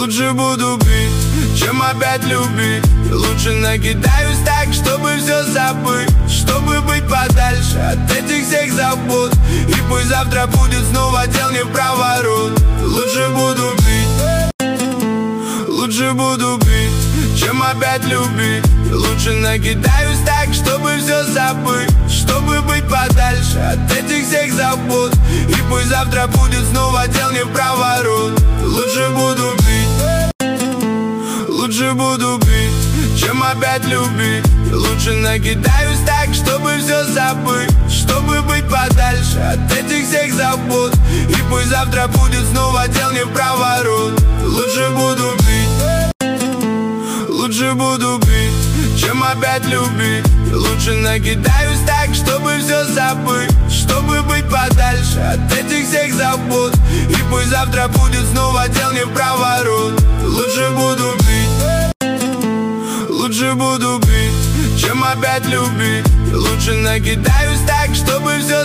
Лучше буду пить, чем опять любить. Лучше накидаюсь так, чтобы все забыть, чтобы быть подальше от этих всех забот. И пусть завтра будет снова дел не в проворот. Лучше буду пить, лучше буду пить, чем опять любить. Лучше накидаюсь так, чтобы все забыть, чтобы быть подальше от этих всех забот. И пусть завтра будет снова дел не в проворот. Лучше буду пить, лучше буду пить, чем опять любить. Лучше накидаюсь так, чтобы все забыть, чтобы быть подальше от этих всех забот. И пусть завтра будет снова дел не в проворот. Лучше буду пить, лучше буду пить, чем опять любить. Лучше накидаюсь так, чтобы все забыть, чтобы быть подальше от этих всех забот. И пусть завтра будет снова дел не в проворот. Лучше буду пить, лучше буду пить, чем опять любить. Лучше накидаюсь так, чтобы все